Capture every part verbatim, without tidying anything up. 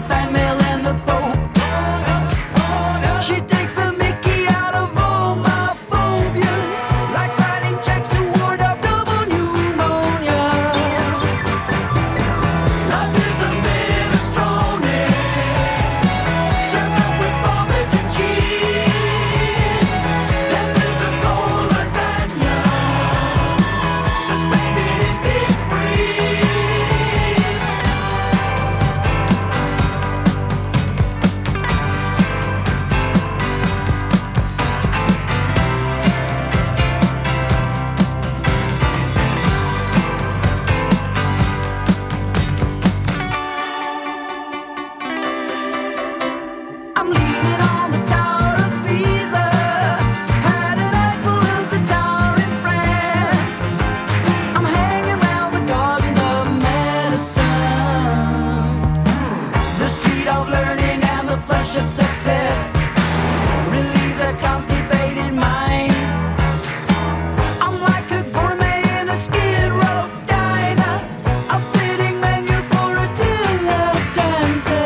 our fan mail and the Pope. She takes the Mickey out of all my phobias, like signing checks to ward off double pneumonia. Life is a minestrone, served up with pommes and cheese. Death is a cold lasagna, suspended in deep freeze. I'm leaning on the Tower of Pisa, had an eyeful of the tower in France. I'm hanging round the gardens of medicine, the seat of learning and the flesh of success, relieves a constipated mind. I'm like a gourmet in a skid row diner, a fitting menu for a dilettante.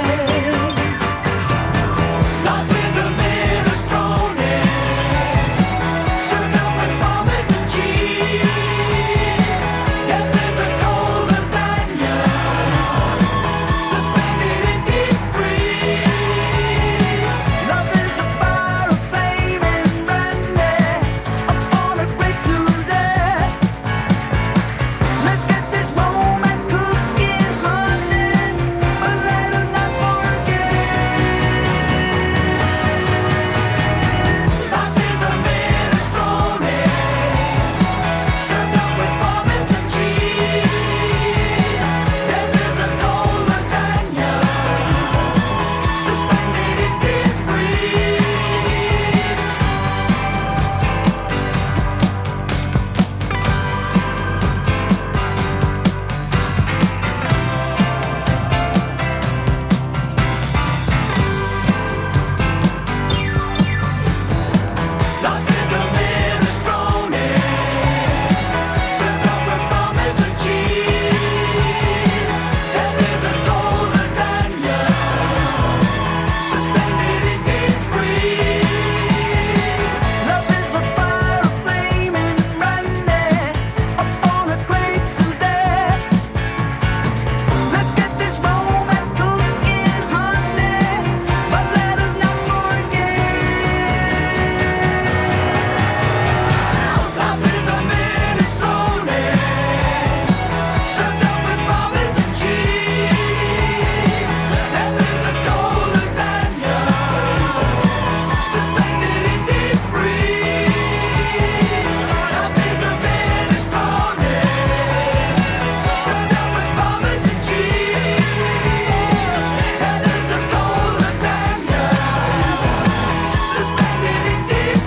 Life is a minestrone, served up with pommes and cheese. Death is a cold lasagna, suspended in deep freeze. Love is the fire of flame and brandy upon a great Tuesday. Let's get this romance cooking, honey, but let us not forget. Life is a minestrone, served up with pommes and cheese. Death is a cold lasagna, suspended in deep freeze. Life is a minestrone, served up with pommes and cheese. Death is a cold lasagna, suspended in deep freeze. Love is the fire of flame and brandy upon a great Tuesday. Let's get this romance cooking, honey, but let us not forget. Life is a minestrone, served up with pommes and cheese. Death is a cold lasagna, suspended in deep freeze. Life is a minestrone, served up with pommes and cheese. Death is a cold lasagna, suspended in deep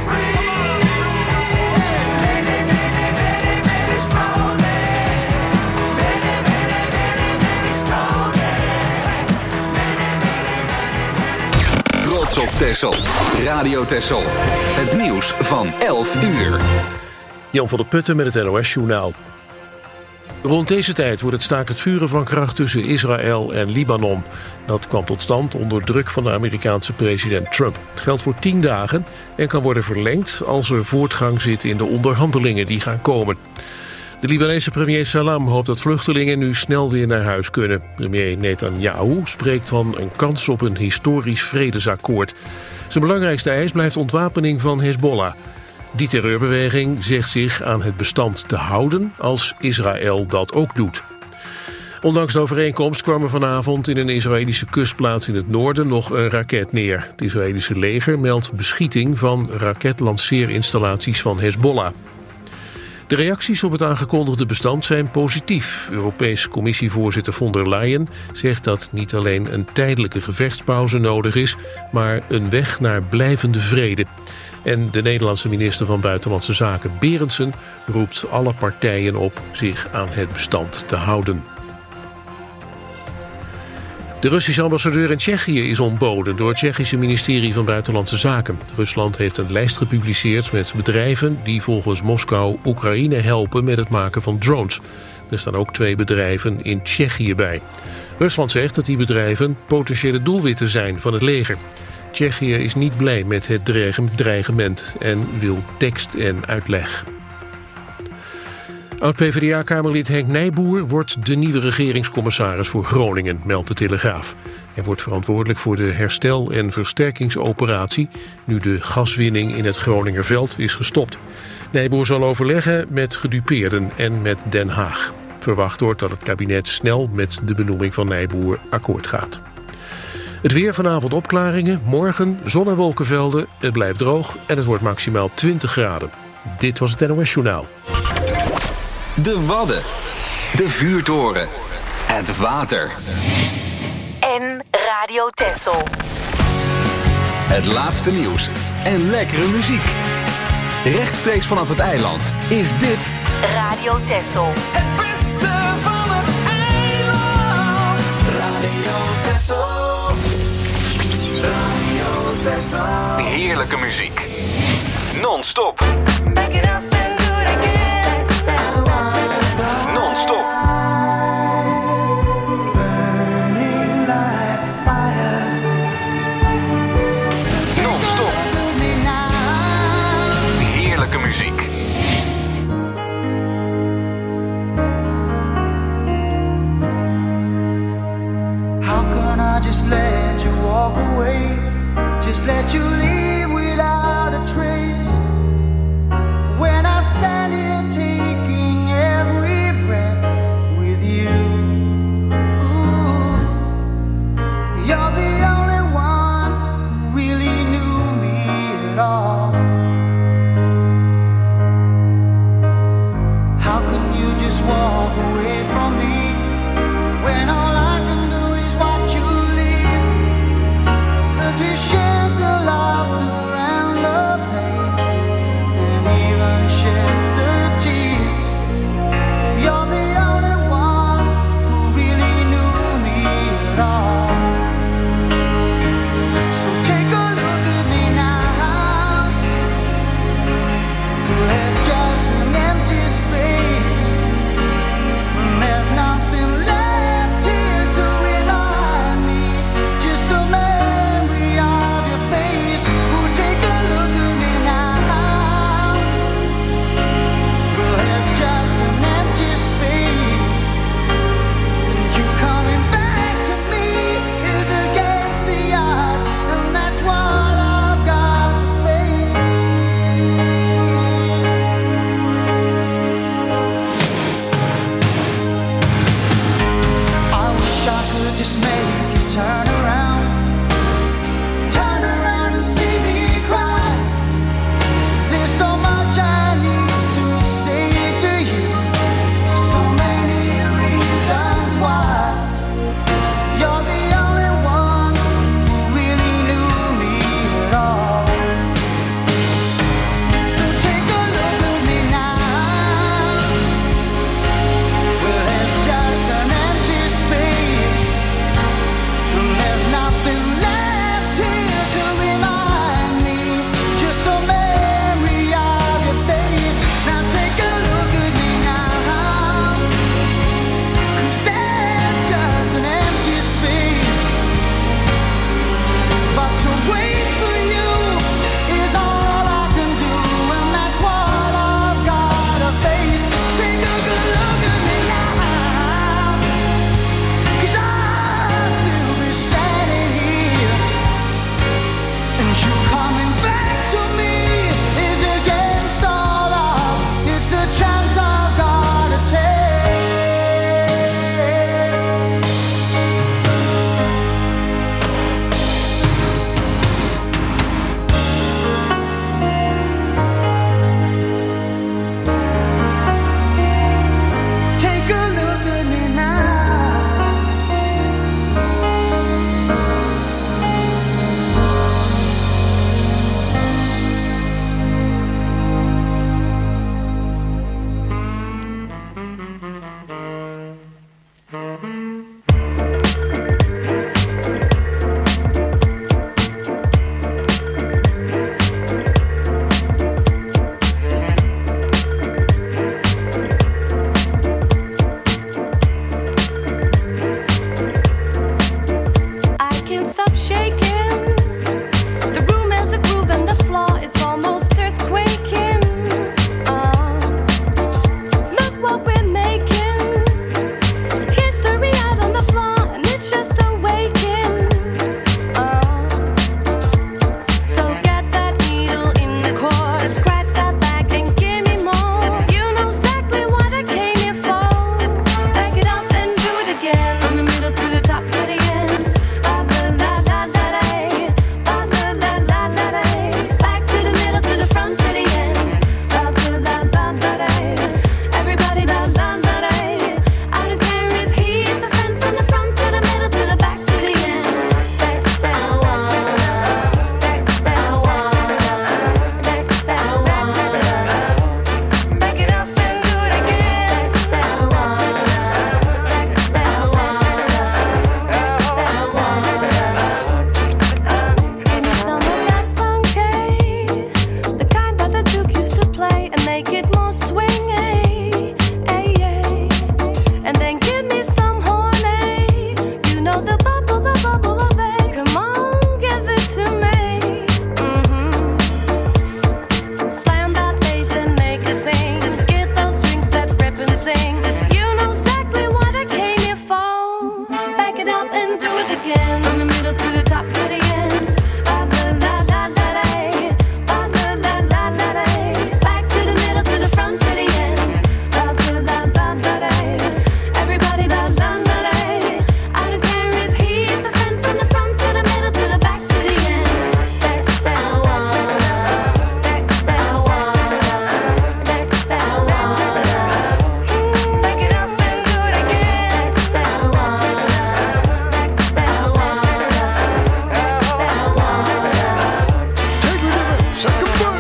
Trots op Texel. Radio Texel. Het nieuws van elf uur. Jan van der Putten met het N O S-journaal. Rond deze tijd wordt het staakt het vuren van kracht tussen Israël en Libanon. Dat kwam tot stand onder druk van de Amerikaanse president Trump. Het geldt voor tien dagen en kan worden verlengd als er voortgang zit in de onderhandelingen die gaan komen. De Libanese premier Salam hoopt dat vluchtelingen nu snel weer naar huis kunnen. Premier Netanyahu spreekt van een kans op een historisch vredesakkoord. Zijn belangrijkste eis blijft ontwapening van Hezbollah. Die terreurbeweging zegt zich aan het bestand te houden als Israël dat ook doet. Ondanks de overeenkomst kwam er vanavond in een Israëlische kustplaats in het noorden nog een raket neer. Het Israëlische leger meldt beschieting van raketlanceerinstallaties van Hezbollah. De reacties op het aangekondigde bestand zijn positief. Europees Commissievoorzitter von der Leyen zegt dat niet alleen een tijdelijke gevechtspauze nodig is, maar een weg naar blijvende vrede. En de Nederlandse minister van Buitenlandse Zaken Berendsen roept alle partijen op zich aan het bestand te houden. De Russische ambassadeur in Tsjechië is ontboden door het Tsjechische ministerie van Buitenlandse Zaken. Rusland heeft een lijst gepubliceerd met bedrijven die volgens Moskou Oekraïne helpen met het maken van drones. Er staan ook twee bedrijven in Tsjechië bij. Rusland zegt dat die bedrijven potentiële doelwitten zijn van het leger. Tsjechië is niet blij met het dreigement en wil tekst en uitleg. Oud-P V D A-kamerlid Henk Nijboer wordt de nieuwe regeringscommissaris voor Groningen, meldt de Telegraaf. Hij wordt verantwoordelijk voor de herstel- en versterkingsoperatie, nu de gaswinning in het Groningerveld is gestopt. Nijboer zal overleggen met gedupeerden en met Den Haag. Verwacht wordt dat het kabinet snel met de benoeming van Nijboer akkoord gaat. Het weer, vanavond opklaringen, morgen zon- en wolkenvelden, het blijft droog en het wordt maximaal twintig graden. Dit was het N O S Journaal. De Wadden, de vuurtoren, het water en Radio Texel. Het laatste nieuws en lekkere muziek. Rechtstreeks vanaf het eiland is dit Radio Texel. Het beste van het eiland. Radio Texel. Radio Texel. Heerlijke muziek. Non-stop. Back it up and do it again. Non-stop. Burning like fire. Non-stop. Heerlijke muziek. How can I just let you walk away? Just let you leave without a trace. make it more swingy, ay, ay. And then give me some horny. You know the bubble, bubble, bubble, babe. Come on, give it to me. Mm-hmm. Slam that bass and make it sing. Get those strings that rip and sing. You know exactly what I came here for. Back it up and do it again. From the middle to the top to the end. Ba la la la la la. Ba la la la la la. Back to the middle to the front to the end. Ba la la la la la. Everybody ba la la la. I don't care if he's the friend from the front to the middle to the back to the end. Back, back, wanna. Back, back, wanna. Back, back, wanna. Back it up and do it again. Back, back, wanna. Back, back, wanna. Back, back, wanna. Take me to the second verse.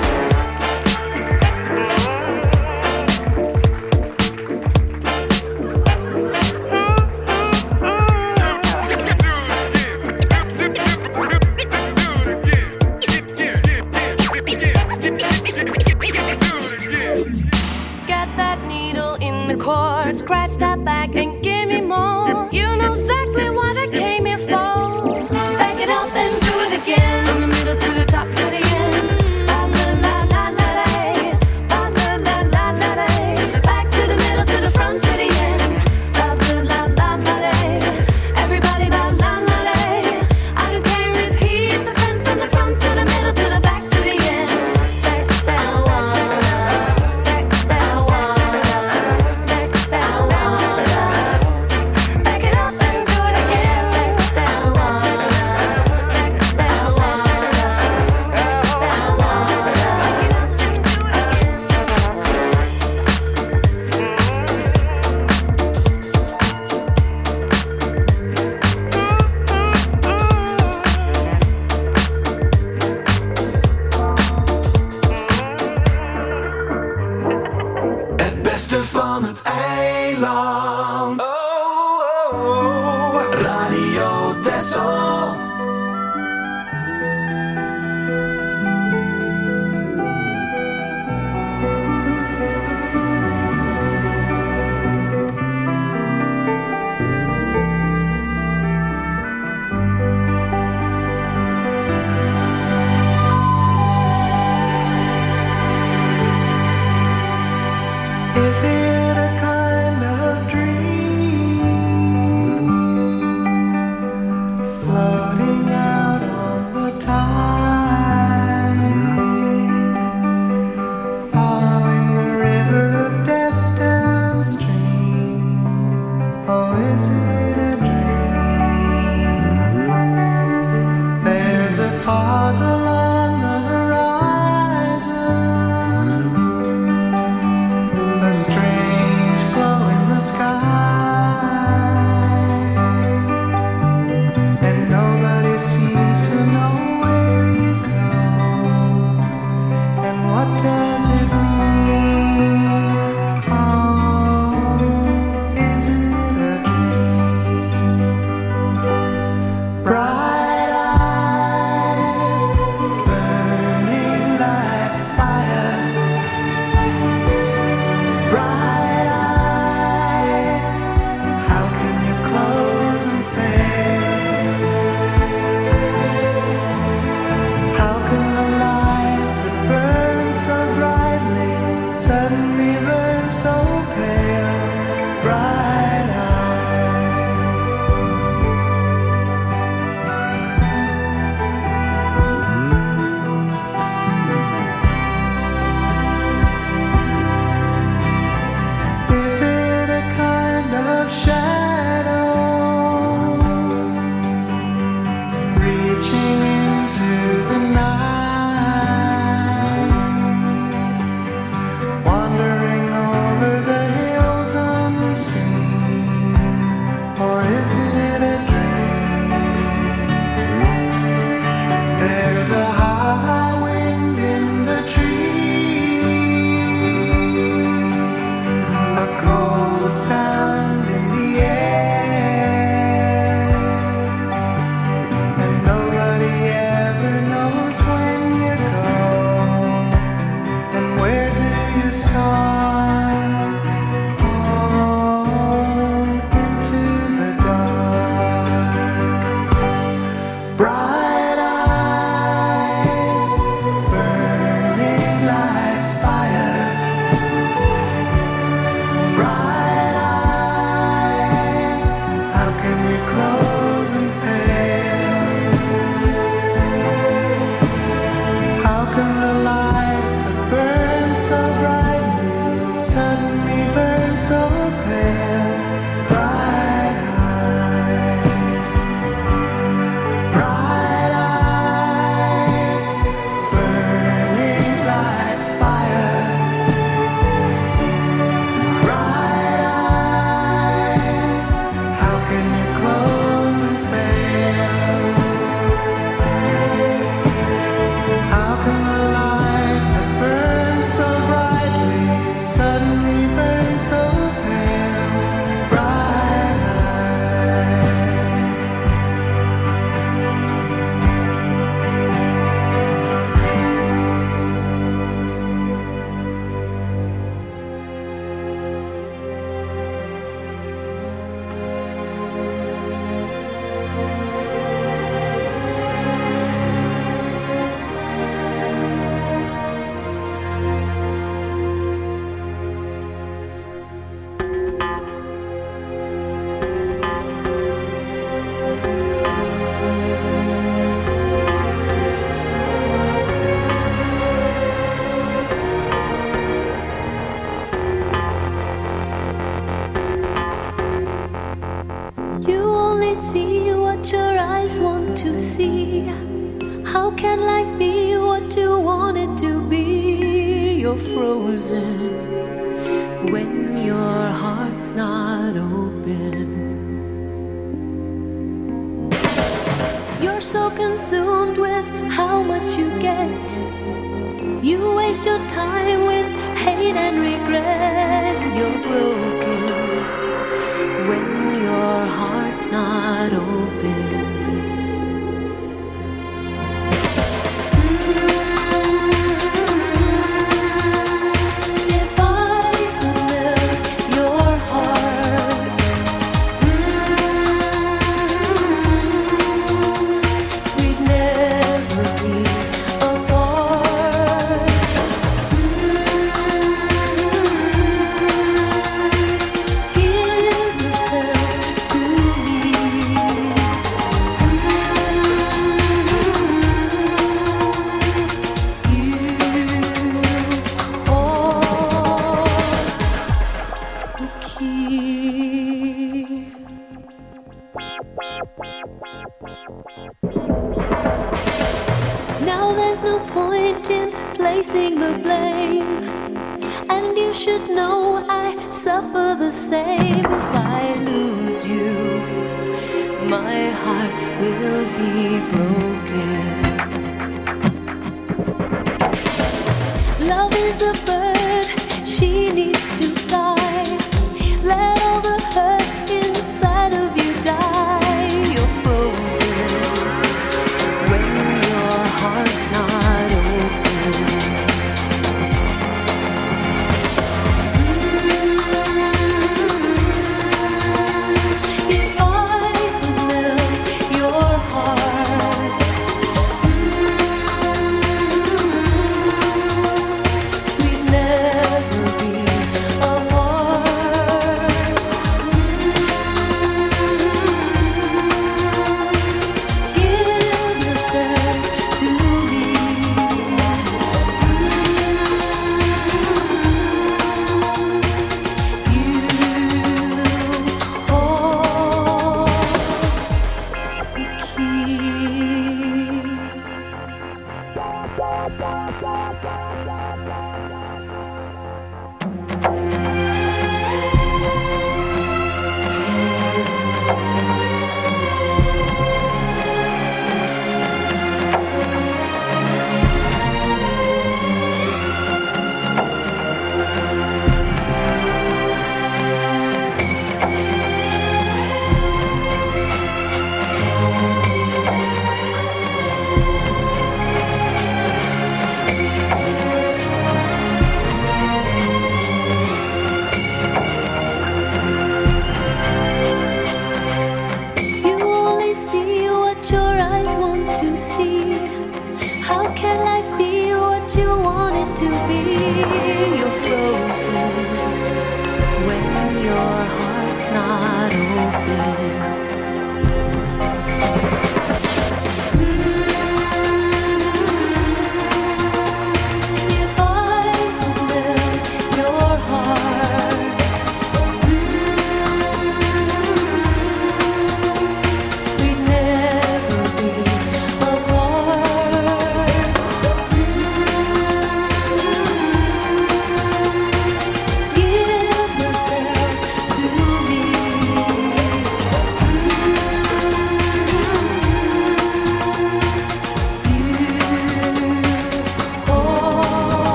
Get that needle in the core, scratch that back and give me more. You know exactly what I came here for. Back it up and do it again. From the middle to the top to the end. Ba la la la la la. Ba la la la la la. Back to the middle to the front to the end. Ba la la la la la. Everybody ba la la la. I don't care if he's the friend from the front to the middle to the back to the end. Back, back, wanna. Back, back, wanna. Back, back, wanna. Back it up and do it again. Back, back, wanna. Back, back, wanna. Back, back, wanna. Het beste van het eiland. Oh, oh, oh. Radio Texel. Is it a kind of dream floating out on the tide, following the river of death downstream? Oh, is it a dream? There's a fog along the horizon, a strange glow in the sky, and nobody seems to know where you go. And what does it mean? Oh, is it a dream? Bright eyes burning like fire. Bright eyes, how can you close and fail? How can the light that burns so brightly suddenly burn so pale? Bright eyes. Is it a kind of shadow reaching into the night, wandering over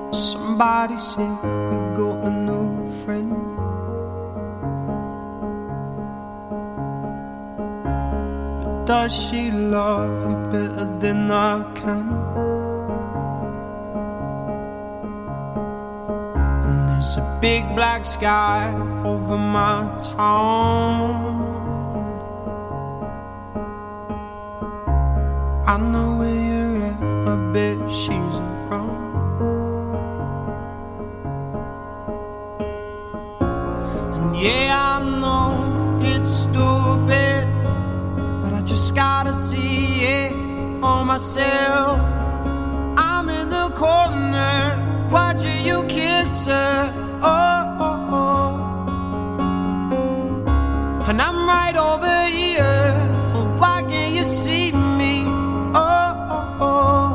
Somebody said you got a new friend. But does she love you better than I can? And there's a big black sky over my town. I know where you're at, I bet she's around. Yeah, I know it's stupid, but I just gotta see it for myself. I'm in the corner, watching you kiss her. Oh, oh, oh. And I'm right over here. Why can't you see me? Oh, oh, oh.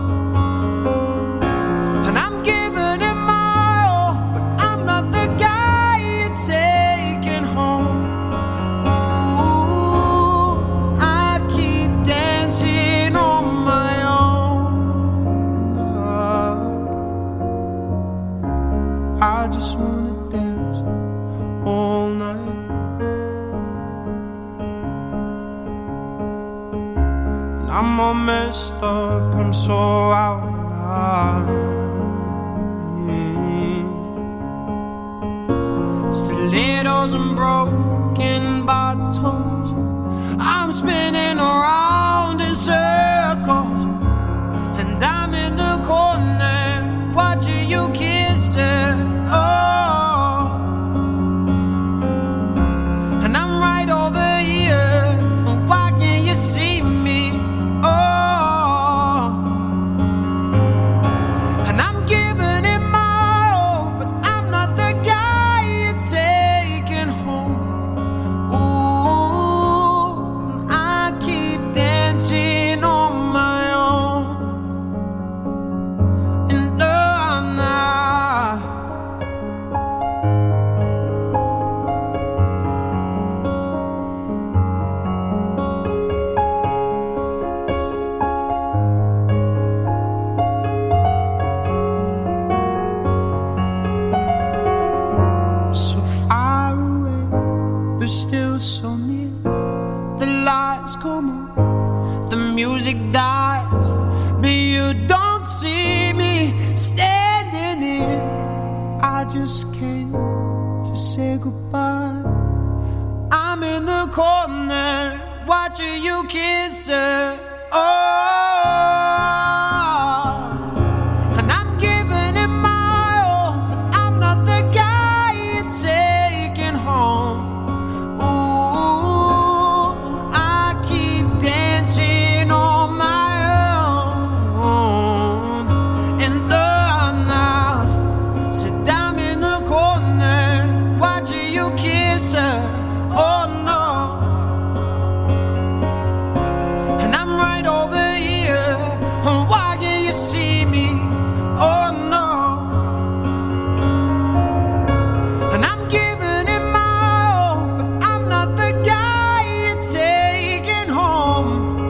And I'm giving it my all, but I'm not the guy you're taking home. Ooh, I keep dancing on my own. I just wanna dance all night. And I'm all messed up, I'm so out of line. Stilettos and broken bottles, I'm spinning around in circles. And I'm in the corner, watching you kiss her. Oh, and I'm right over here. Why can't you see me? Oh, and I'm giving it my all, but I'm not the guy you're taking home. Ooh, I keep dancing on my own. And oh, nah. So far away, but still so near. The lights come on, the music dies, but you don't see me standing here. I just came to say goodbye. I'm in the corner, watching you kiss her. Oh, and I'm giving it my all, but I'm not the guy you're taking home. Ooh, I keep dancing on my own. And oh, now, sit down in the corner, watching you kiss her. Oh no, and I'm right over here. Why can't you see me? Oh no, and I'm giving it my all, but I'm not the guy you're taking home.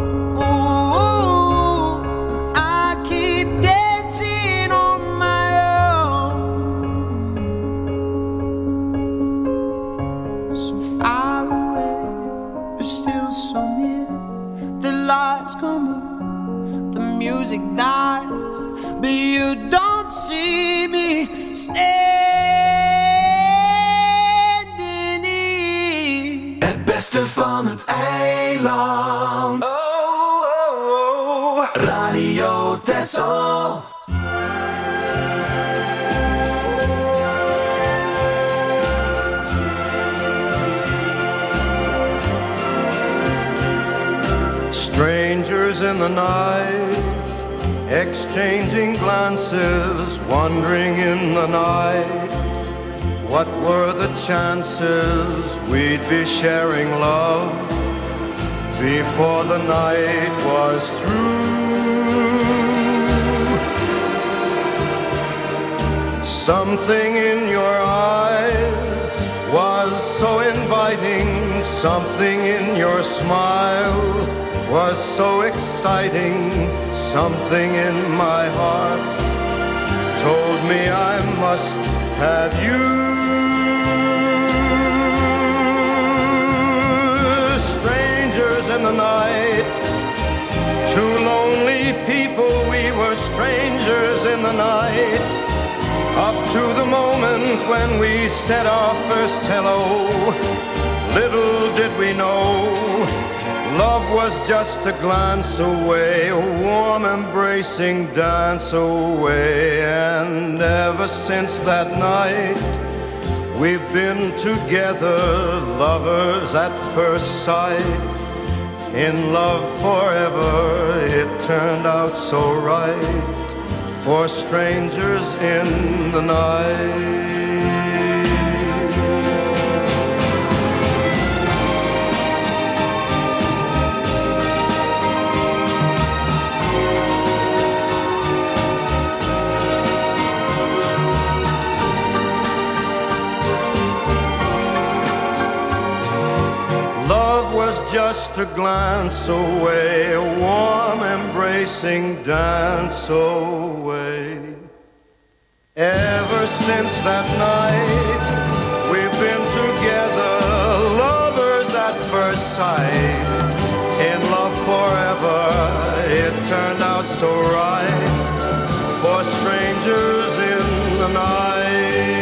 Ooh, I keep dancing on my own. So far away, but still so near. The lights come on, the music dies, but you don't see me standing here. Het beste van het eiland. Oh, oh, oh. Radio Texel. Strangers in the night, exchanging glances, wandering in the night. What were the chances we'd be sharing love before the night was through? Something in your eyes was so inviting, something in your smile was so exciting, something in my heart told me I must have you. Strangers in the night, two lonely people, we were strangers in the night. Up to the moment when we said our first hello, little did we know, love was just a glance away, a warm embracing dance away. And ever since that night, we've been together, lovers at first sight. In love forever, it turned out so right, for strangers in the night. Just a glance away, a warm embracing dance away. Ever since that night, we've been together, lovers at first sight. In love forever, it turned out so right, for strangers in the night.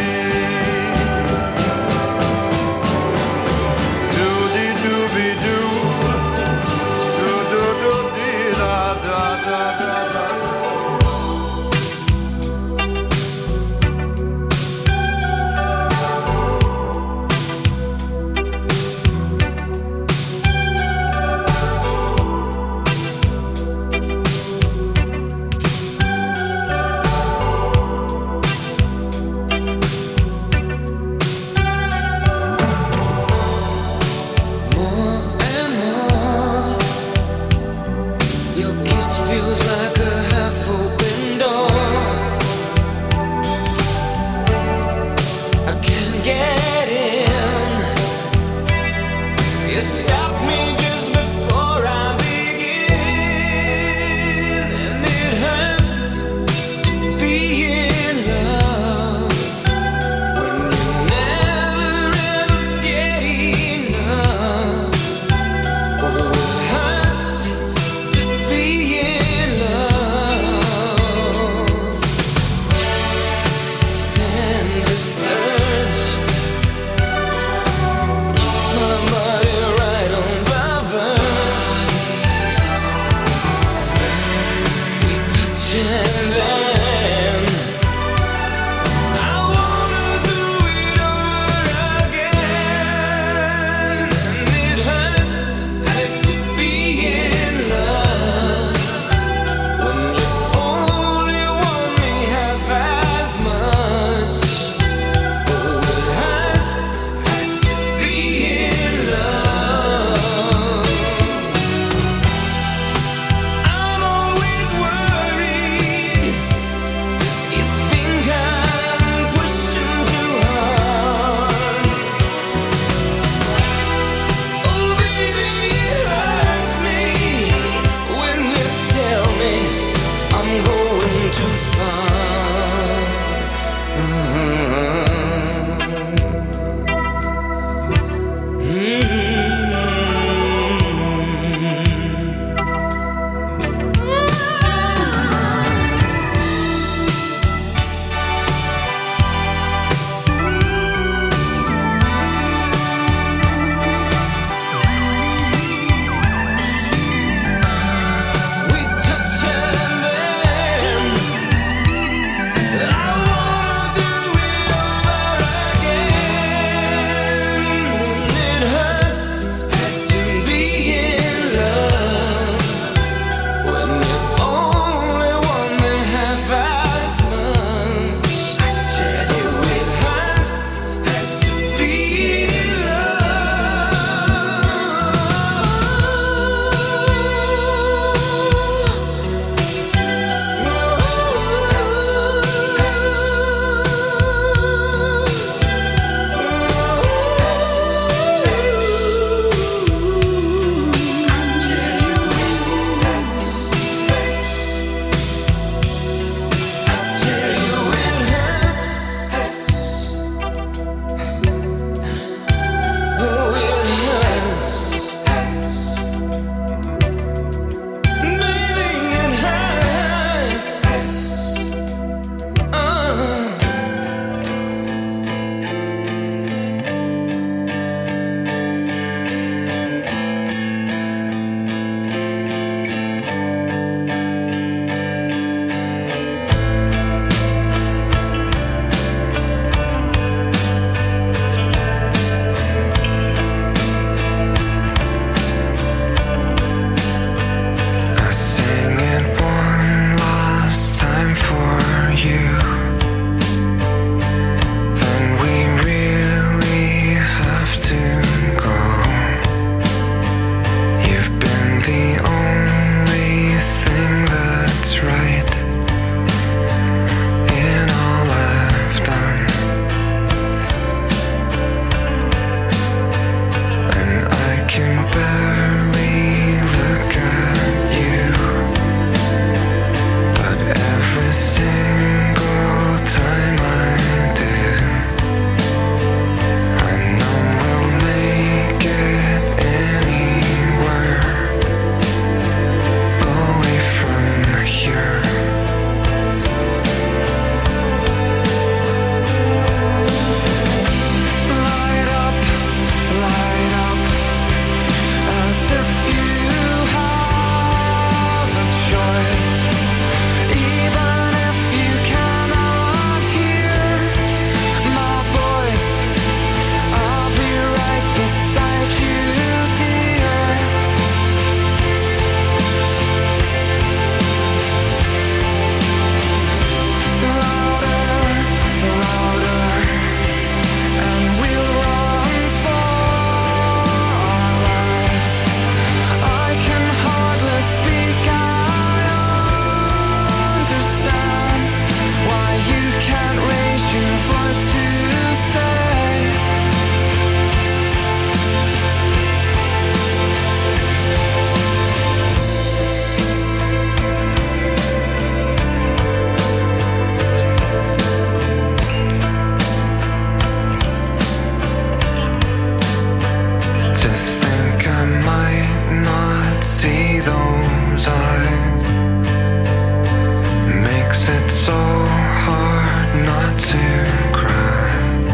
time's eye makes it so hard not to cry.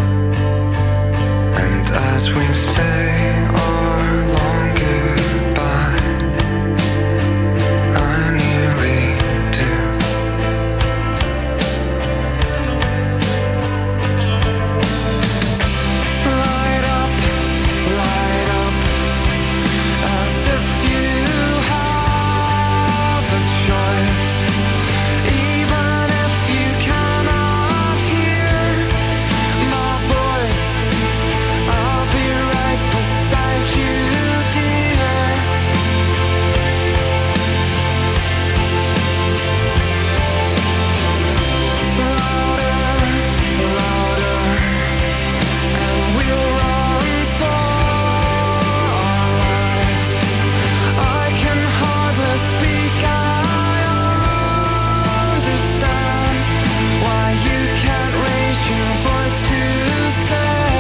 And as we say our long goodbye, I nearly do. Light up, light up, as if you have a choice. Even if you cannot hear my voice, I'll be right beside you, dear. Louder, louder, and we'll run for our lives. I can hardly speak, I understand why you can't raise your voice to say.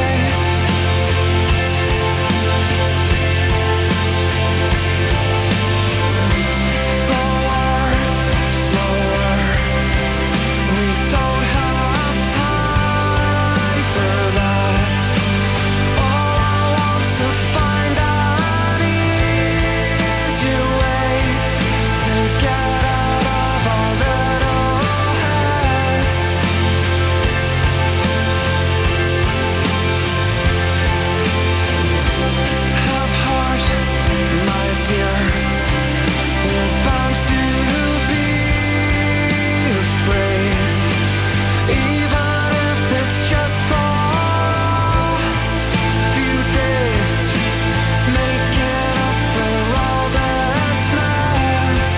Slower, slower, we don't have time for that. All I want's to find an easier way to get out of our little heads. Have heart, my dear. We're bound to be afraid, even if it's just for a few days. Make it up for all this mess.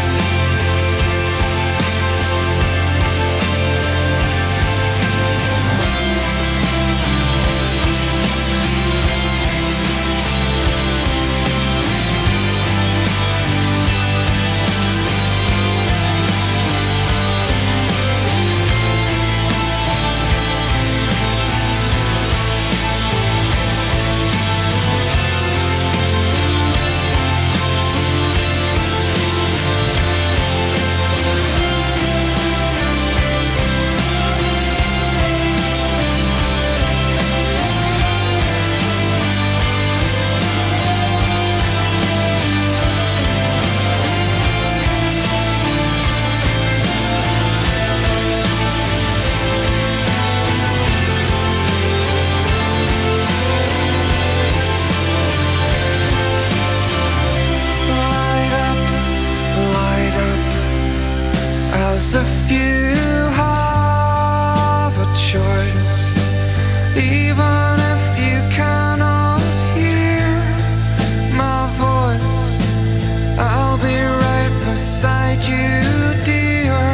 Light up, light up, as if you have a choice. Even if you cannot hear my voice, I'll be right beside you, dear.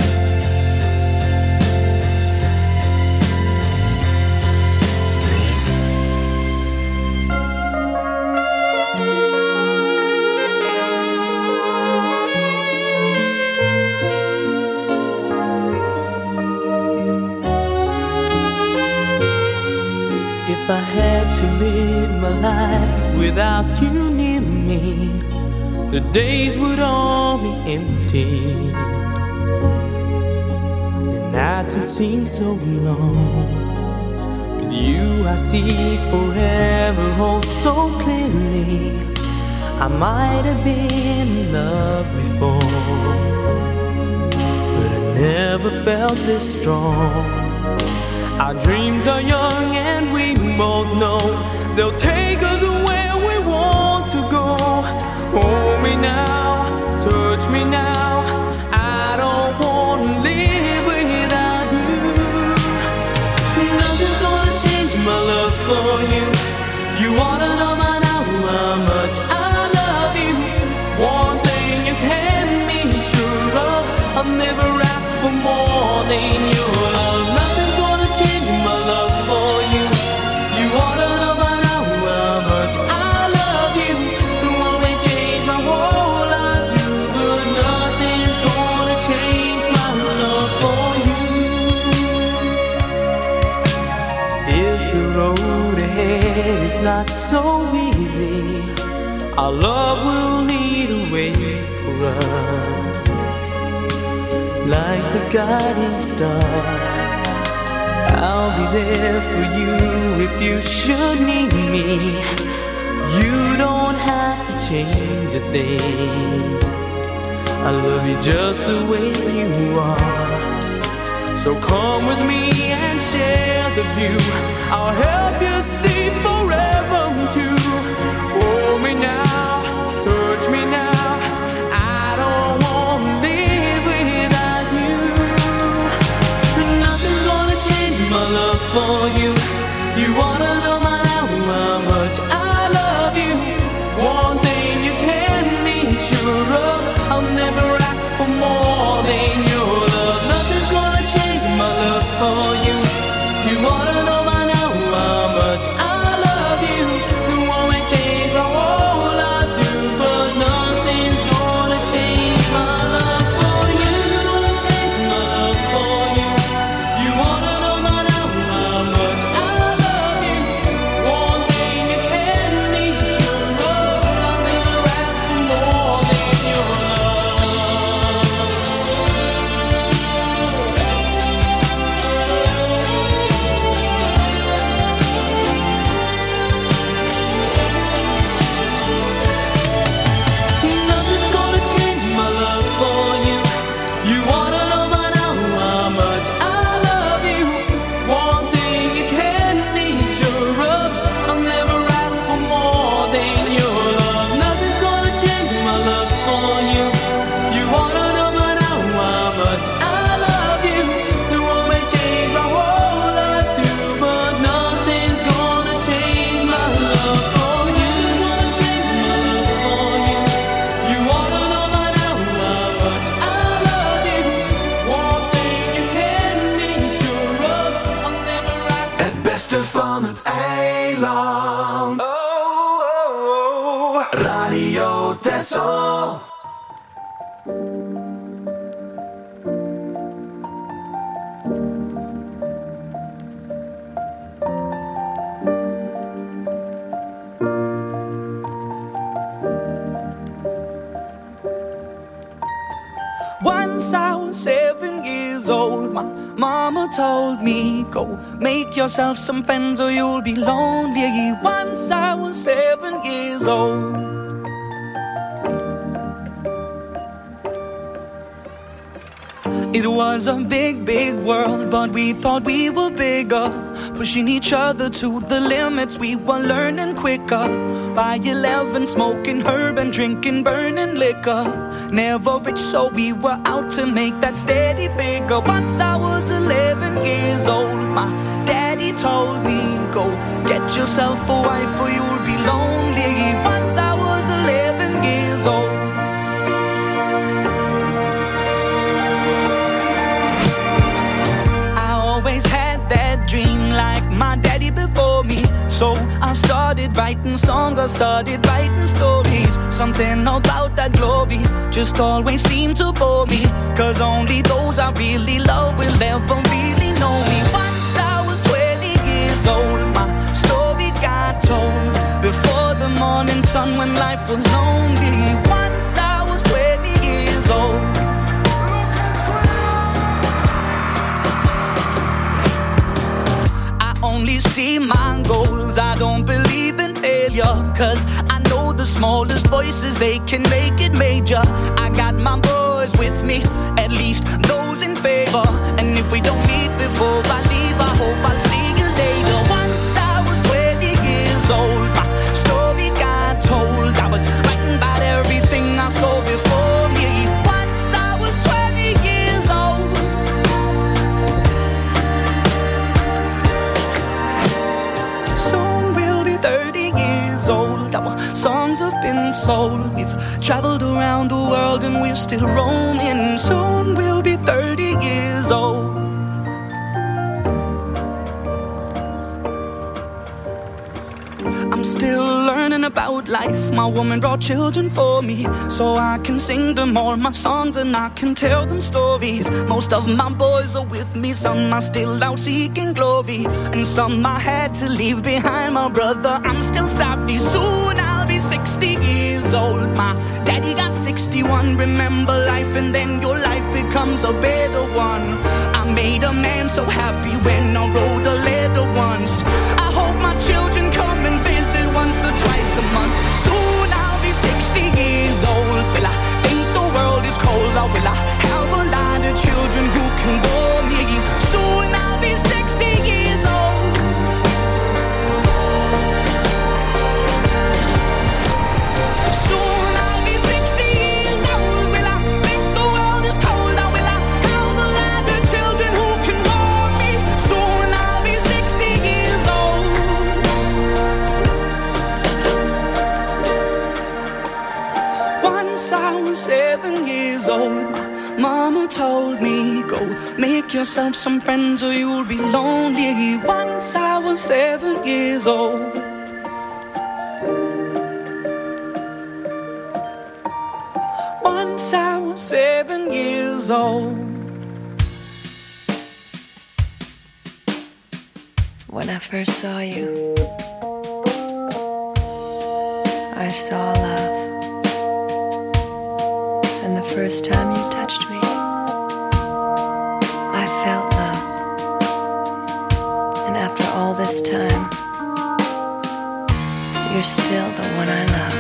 If I had to live my life without you near me, the days would all be empty. The nights would seem so long. With you I see forever oh so clearly. I might have been in love before, but I never felt this strong. Our dreams are young and we both know they'll take us where we want to go. Hold me now, touch me now, I don't want to live without you. Nothing's gonna change my love for you. You wanna know by now how much I love you. One thing you can be sure of, I'll never ask for more than your love. Nothing's gonna change my love for you. You wanna know by now how much I love you. The one may change my whole life, but nothing's gonna change my love for you. If the road ahead is not so easy, our love will lead a way for us, like the guiding star. I'll be there for you if you should need me. You don't have to change a thing. I love you just the way you are. So come with me and share the view. I'll help you see forever too. Hold me now, touch me now. I don't want to live without you. Nothing's gonna change my love for you. You wanna know my how much I love you. One thing you can be sure of, I'll never ask for more than your love. Nothing's gonna change my love for you. You wanna know by now how much I love you. You won't change my whole life through, but nothing's gonna change my love for you. Nothing's gonna change my love for you. You wanna know by now how much I love you. One thing you can be sure of, I'll never ask for more than your love. Nothing's gonna change my love for you. You wanna know by now how much I love you. One thing you can be sure of, I'll never ask for more than your love. Nothing's gonna change my love for you. You wanna know by now how much I love you. You won't change my whole life through, but nothing's gonna change my love for you. It's gonna change my love for you. You wanna know by now how much I love you. One thing you can be sure of, I'll never ask. Het beste van het eiland. Oh, oh, oh. Radio Texel. Once I was seven years old, my mama told me, go make yourself some friends or you'll be lonely. Once I was seven years old. It was a big, big world, but we thought we were bigger. Pushing each other to the limits, we were learning quicker. By eleven, smoking herb and drinking burning liquor. Never rich, so we were out to make that steady figure. Once I was eleven years old, my daddy told me, go get yourself a wife or you'll be lonely. Once I was eleven years old. Always had that dream like my daddy before me. So I started writing songs, I started writing stories. Something about that glory just always seemed to bore me. Cause only those I really love will ever really know me. Once I was twenty years old, my story got told. Before the morning sun when life was lonely. Once I was twenty years old. Only see my goals, I don't believe in failure. Cause I know the smallest voices, they can make it major. I got my boys with me, at least those in favor. And if we don't meet before I leave, I hope I'll see you later. Once I was twenty years old, my story got told. I was writing about everything I saw before me. Once I was twenty years old. thirty years old, our songs have been sold. We've traveled around the world and we're still roaming. Soon we'll be thirty years old. I'm still learning about life. My woman brought children for me, so I can sing them all my songs and I can tell them stories. Most of my boys are with me, some are still out seeking glory, and some I had to leave behind. My brother, I'm still sorry. Soon I'll be sixty years years old. My daddy got sixty-one. Remember life and then your life becomes a better one. I made a man so happy when I wrote a letter once. I hope my children come and visit once or twice a month. Soon I'll be sixty years old. Will I think the world is cold, or will I have a lot of children who can bore me? Soon I'll be sixty years old. Soon I'll be sixty years old. Will I think the world is cold, or will I have a lot of children who can bore me? Soon I'll be sixty years old. Once I was seven years old. Mama told me, go make yourself some friends or you'll be lonely. Once I was seven years old. Once I was seven years old. When I first saw you, I saw love. And the first time you touched me, I felt love. And after all this time, you're still the one I love.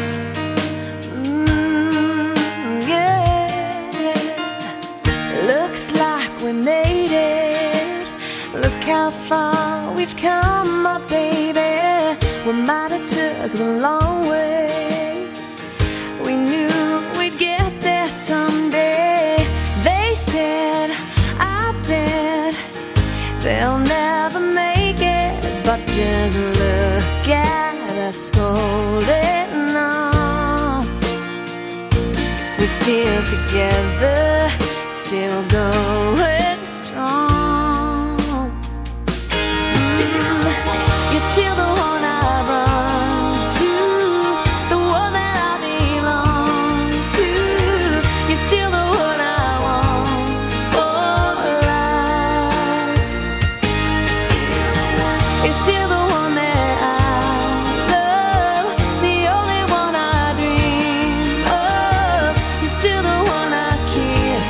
Mm, yeah. Looks like we made it. Look how far we've come, my baby. We might have took the long way. We knew we'd get there someday. They said, I bet they'll never make it. But just look at us holding on. We're still together, still going strong. Still, you're still the one I run to, the one that I belong to. You're still the one I want for life. You're still the one that I love, the only one I dream of. You're still the one I kiss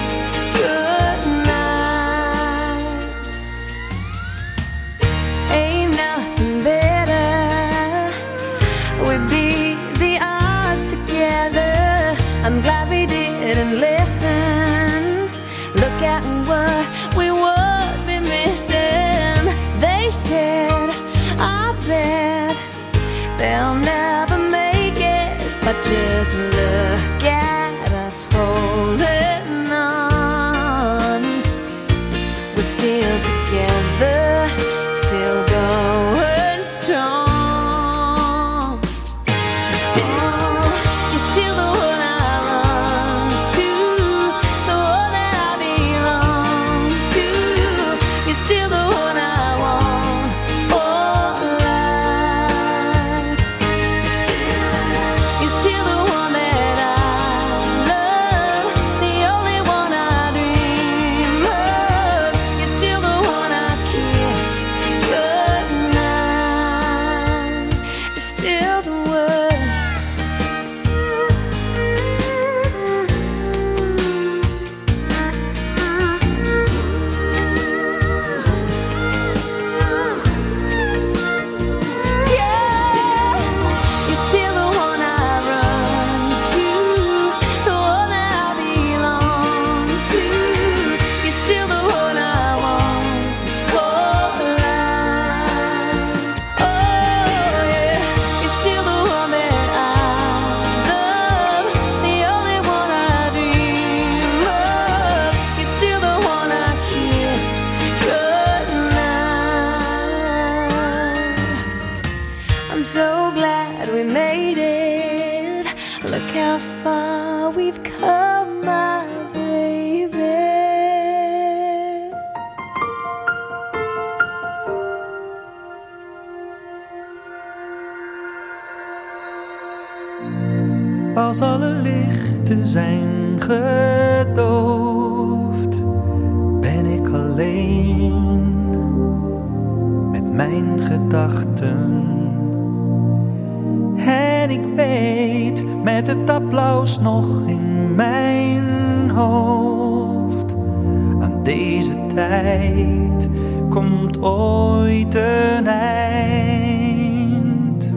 goodnight. Ain't nothing better. We beat the odds together. I'm glad we didn't listen. Look at what we would be missing. They said, I bet they'll never make it. But just look at us holding on. We're still together, still going strong. Still, you're still the one I run to, the one that I belong to. You're still the one I want for life. You're still the one that I love, the only one I dream of. You're still the one I kiss goodnight. You're still the one. Yeah, you're still the one I run to, the one that I belong to. You're still the one I want for life. Oh yeah, you're still the one that I love, the only one I dream of. You're still the one I kiss goodnight. I'm so glad we made it. Look how far we've come, my baby. Als alle lichten zijn gedoofd, ben ik alleen met mijn gedachten. En ik weet weet, met het applaus nog in mijn hoofd. Aan deze tijd komt ooit een eind.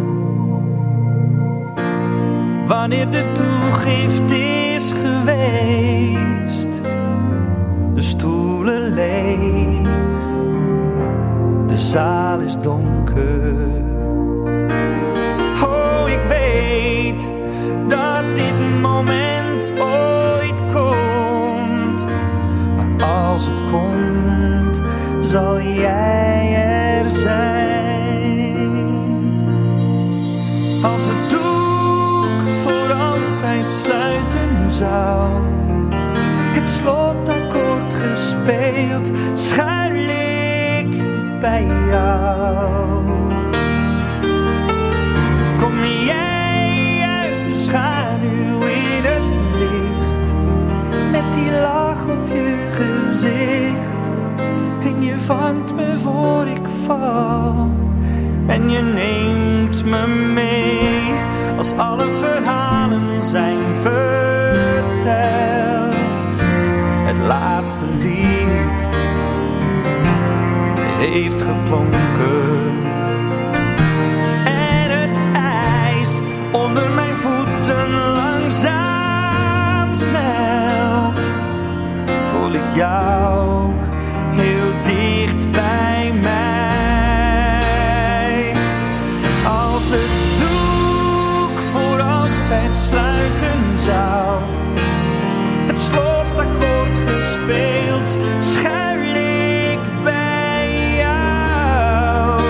Wanneer de toegift is geweest, de stoelen leeg, de zaal is donker. Oh, ik weet dat dit moment ooit komt, maar als het komt, zal jij er zijn. Als het doek voor altijd sluiten zou, het slotakkoord gespeeld, schuil ik bij jou. Kom jij uit de schaduw in het licht, met die lach op je gezicht, en je vangt me voor ik val, en je neemt me mee als alle verhalen zijn verteld. Het laatste lied heeft geklonken en het ijs onder mijn voeten langzaam smelt. Voel ik jou heel dicht bij mij. Als het doek voor altijd sluiten zou, het slotakkoord gespeeld, schuil ik bij jou.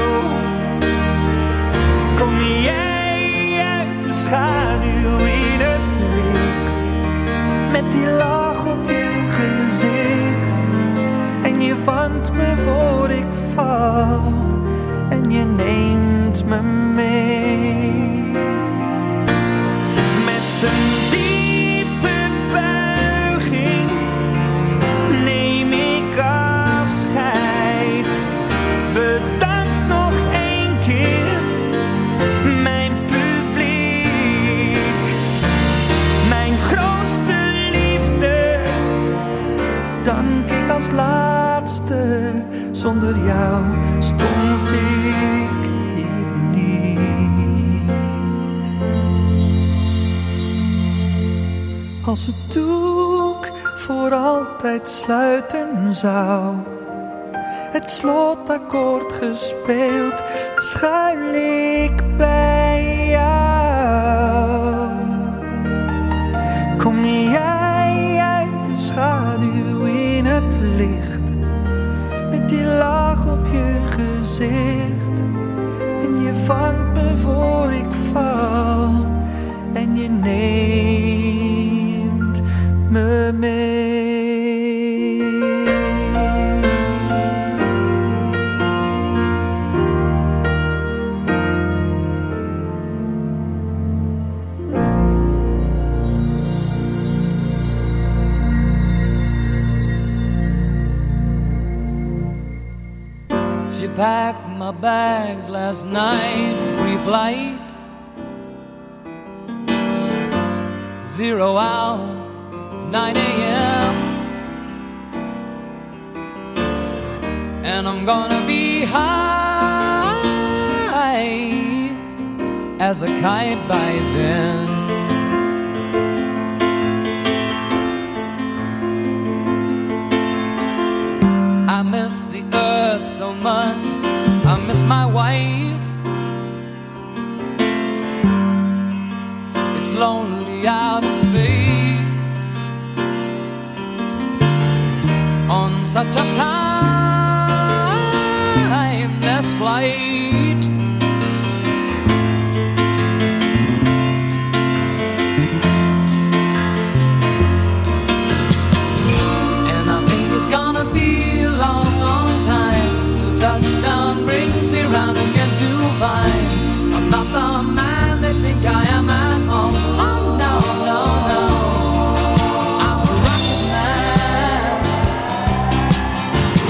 Kom jij uit de schaduw in het licht, met die lach op je gezicht, en je vangt me voor ik val, en je neemt me mee. Met een diepe buiging neem ik afscheid. Bedankt nog één keer, mijn publiek. Mijn grootste liefde dank ik als laatste. Zonder jou stond ik hier niet. Als het doek voor altijd sluiten zou, het slotakkoord gespeeld, schuil ik bij jou. Kom jij uit de schaduw in het licht, met die lach op je gezicht, en je vangt me voor ik val, en je neemt me mee. She packed my bags last night, pre-flight, zero hour, nine a.m. And I'm gonna be high as a kite by then. I miss the earth so much, I miss my wife. It's lonely out in space on such a timeless flight. And I think it's gonna be a long, long time till touchdown brings me round again to find I'm not the man they think I am at home. Oh no, no, no, I'm a rocket man.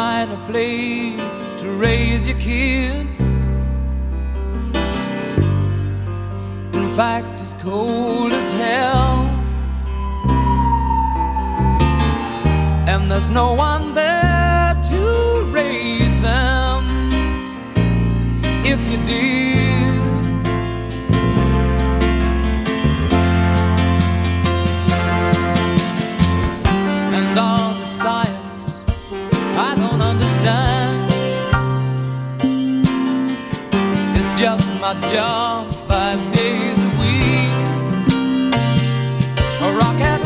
find a place to raise your kids. In fact, it's cold as hell, and there's no one there to raise them if you did. And all the science I don't understand, it's just my job five days a week. A rocket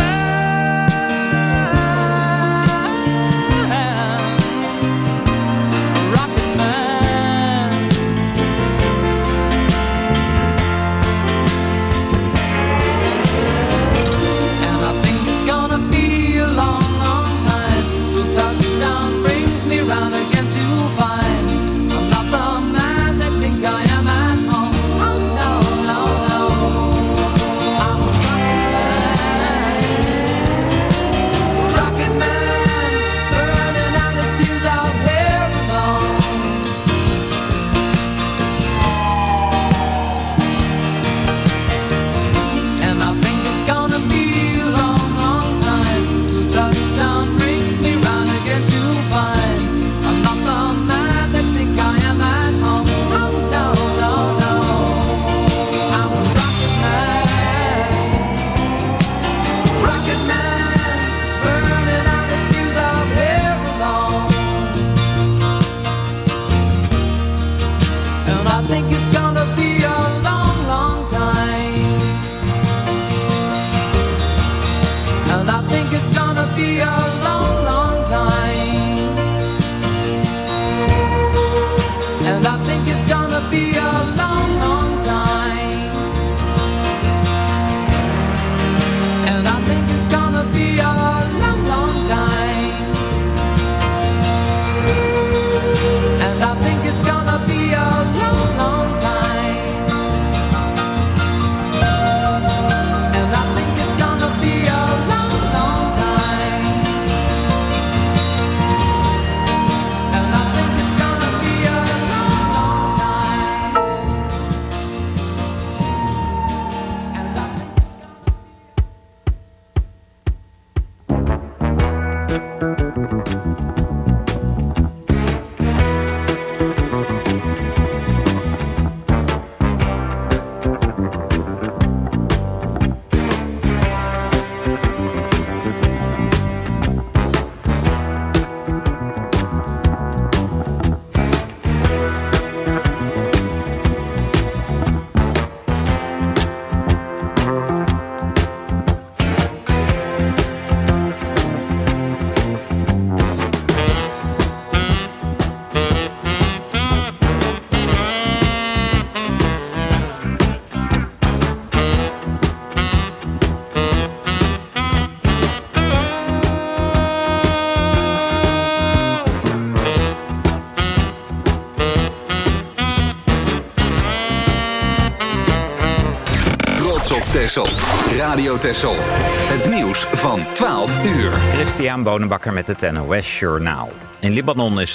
Texel. Radio Texel. Het nieuws van twaalf uur. Christian Bonenbakker met het N O S Journaal. In Libanon is